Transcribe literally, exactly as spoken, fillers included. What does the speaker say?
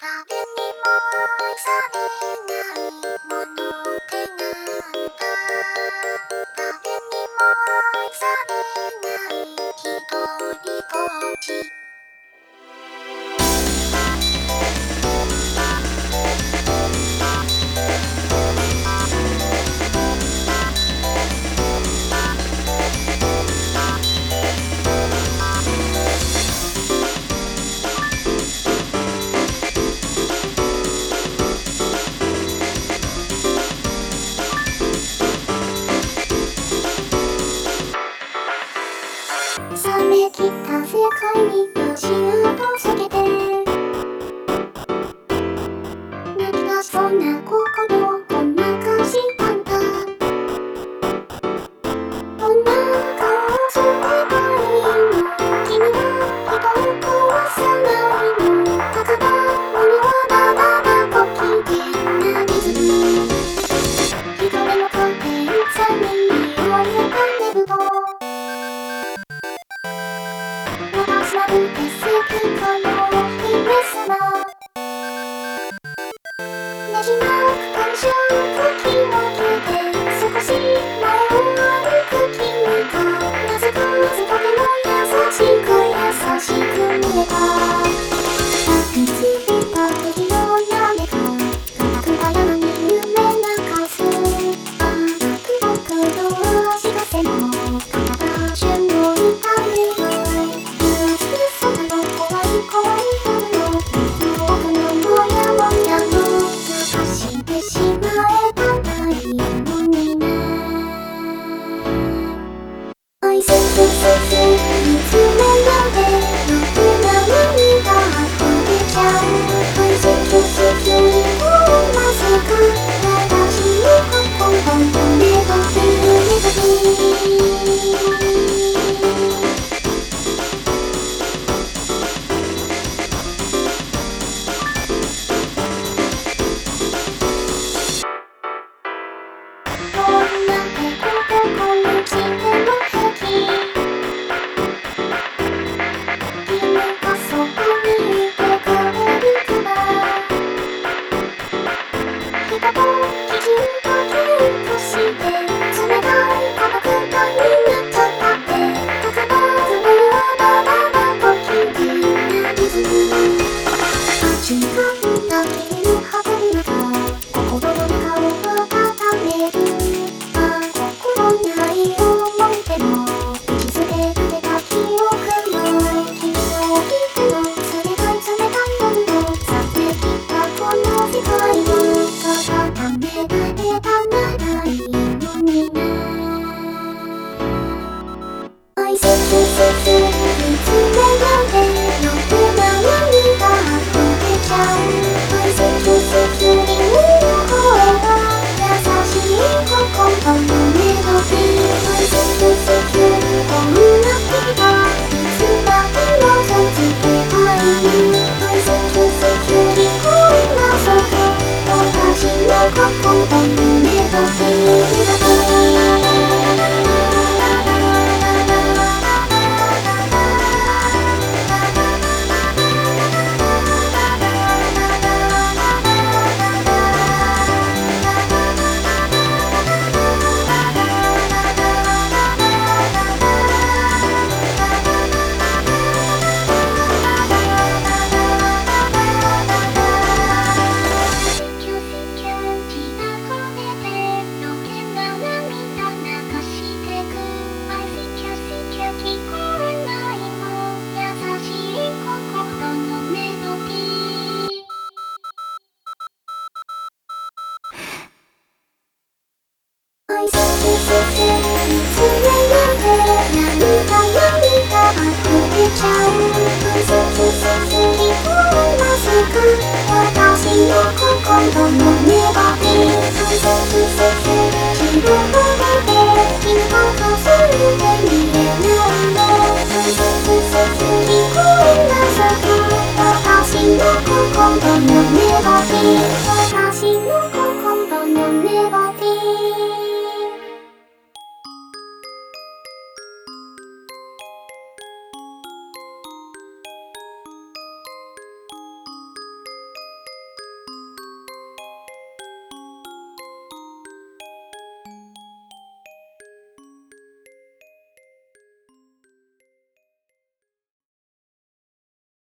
誰にも愛されないものってなんだ。誰にも愛されないひとりぼっち。冷めきった世界に足跡つけて泣き出しそうな心をごまかしたんだ。どんな顔をすればいいの。君は人を壊さないの。たかが俺はただだご機嫌なリズム。一人のカーテンさんにんに追い浮かんでると私は無敵世界の姫様。ねじなく感謝時を消えて少し前を歩く君がなぜかずっとでも優しく優しく見えた。いつひた敵の何かガタグタ山に夢泣かす。ああくどくど足かせの体中の痛みが愛すすすす見つめないでろくな涙が溢れちゃう。愛すすすすまさか私の心のメロディー。どんな手とこに来ても愛すすすす見つめないでろくな涙が溢れちゃう。愛すすすす君の声は優しい心のメロディー。愛すすすすこんな日がいつまでも続けたい。愛すすすす聞こえなそう私の心のメロディー。愛すすすす見つめないで涙涙溢れちゃう。愛すすすす聞こえますか私の心のメロディー。愛すすすす自分の目で君がかすれて見えないの。愛すすすす聞こえますか私の心のメロディー。